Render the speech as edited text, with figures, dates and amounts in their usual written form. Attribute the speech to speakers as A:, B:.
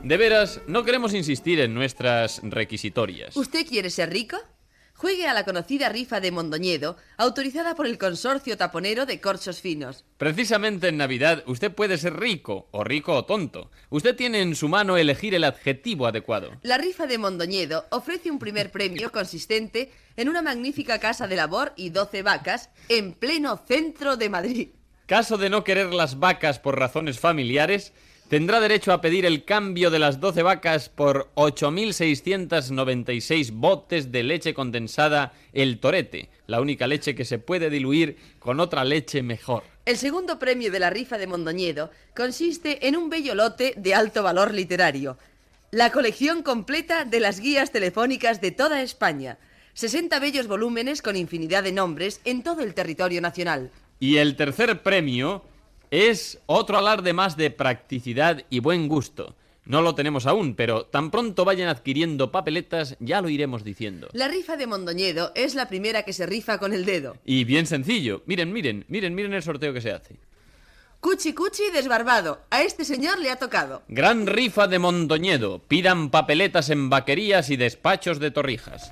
A: De veras, no queremos insistir en nuestras requisitorias.
B: ¿Usted quiere ser rico? Juegue a la conocida rifa de Mondoñedo, autorizada por el Consorcio Taponero de Corchos Finos.
A: Precisamente en Navidad usted puede ser rico o tonto. Usted tiene en su mano elegir el adjetivo adecuado.
B: La rifa de Mondoñedo ofrece un primer premio consistente en una magnífica casa de labor y 12 vacas en pleno centro de Madrid.
A: Caso de no querer las vacas por razones familiares, tendrá derecho a pedir el cambio de las 12 vacas por 8.696 botes de leche condensada El Torete, la única leche que se puede diluir con otra leche mejor.
B: El segundo premio de la rifa de Mondoñedo consiste en un bello lote de alto valor literario. La colección completa de las guías telefónicas de toda España. 60 bellos volúmenes con infinidad de nombres en todo el territorio nacional.
A: Y el tercer premio es otro alarde más de practicidad y buen gusto. No lo tenemos aún, pero tan pronto vayan adquiriendo papeletas, ya lo iremos diciendo.
B: La rifa de Mondoñedo es la primera que se rifa con el dedo.
A: Y bien sencillo. Miren el sorteo que se hace.
B: Cuchi cuchi desbarbado. A este señor le ha tocado.
A: Gran rifa de Mondoñedo. Pidan papeletas en vaquerías y despachos de Torrijas.